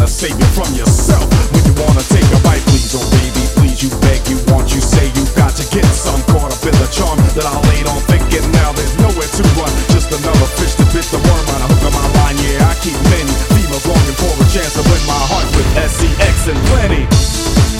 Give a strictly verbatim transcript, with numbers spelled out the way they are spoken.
save you from yourself. When you wanna take a bite, please, oh baby, please, you beg, you want, you say you got to get some. Caught up in the charm that I laid on, thinking now there's nowhere to run. Just another fish to bit the worm on a hook of my line. Yeah, I keep many females longing for a chance to win my heart with S E X and plenty.